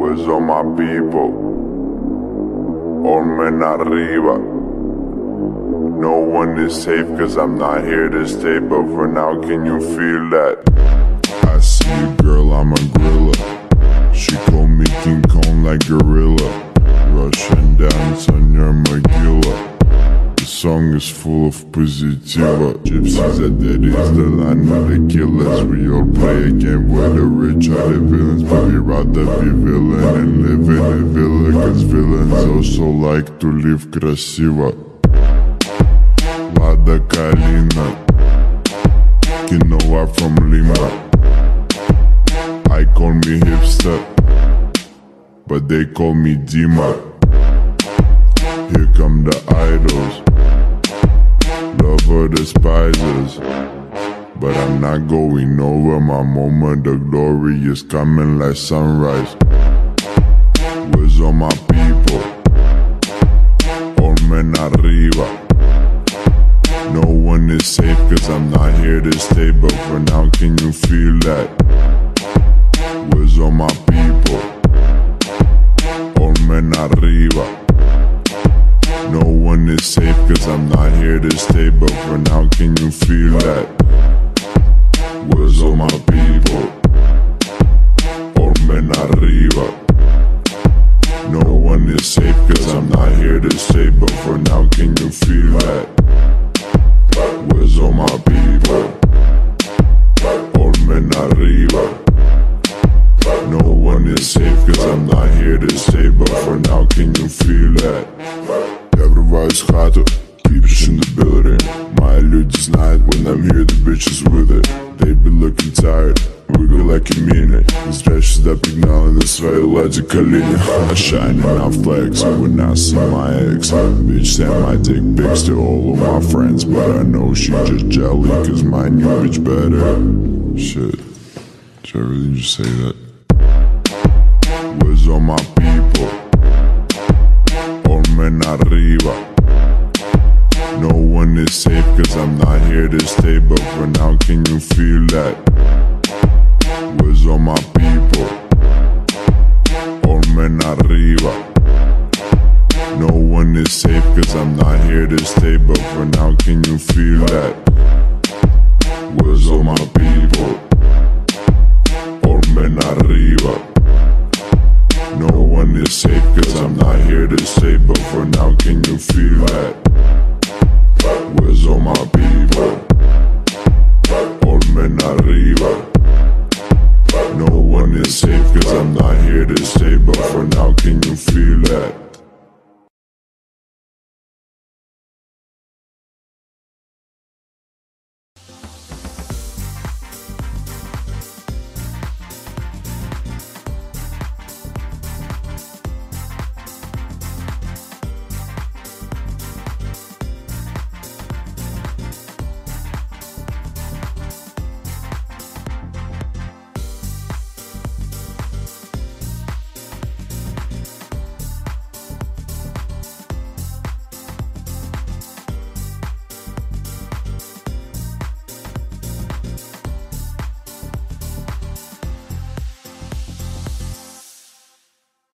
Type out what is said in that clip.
Where's all my people? All men arriba. No one is safe cause I'm not here to stay, but for now can you feel that? I see you girl, I'm a gorilla. She called me King Kong like gorilla. Russian dance on your Magilla. The song is full of positiva. Gypsies are dead, is the land of the killers. We all play a game where the rich are the villains, but we rather be villain and live in a villa, cause villains also like to live красиво. Lada Kalina, Quinoa from Lima. I call me hipster, but they call me Dima. Here come the idols, love or despisers, but I'm not going over. My moment of glory is coming like sunrise. Where's all my people? All men arriba. No one is safe cause I'm not here to stay, but for now can you feel that? Where's all my people? All men arriba. No one is safe cause I'm not here to stay, but for now can you feel that? Where's all my people? All men arriba. No one is safe cause I'm not here to stay, but for now can you feel that? Where's all my people? All men arriba. No one is safe cause I'm not here to stay, but for now can you feel that? Я врываюсь в хату, creepers in the building. Мои люди знают, when I'm here the bitches with it. They be looking tired, wiggle like a minute. Не зря сюда пригнали на своей ладе колени. I shine and I flex when I see my ex. Bitch sent my dick pics to all of my friends, but I know she just jelly cause my new bitch better. Shit, should I really just say that? Where's all my people? All men arriba. No one is safe cause I'm not here to stay, but for now can you feel that? Where's all my people? All men arriba. No one is safe cause I'm not here to stay, but for now can you feel that? Where's all my people? All men arriba. No one is safe cause I'm not here to stay, but for now can you feel that? Where's all my people? All men arriba. No one is safe cause I'm not here to stay, but for now can you feel that?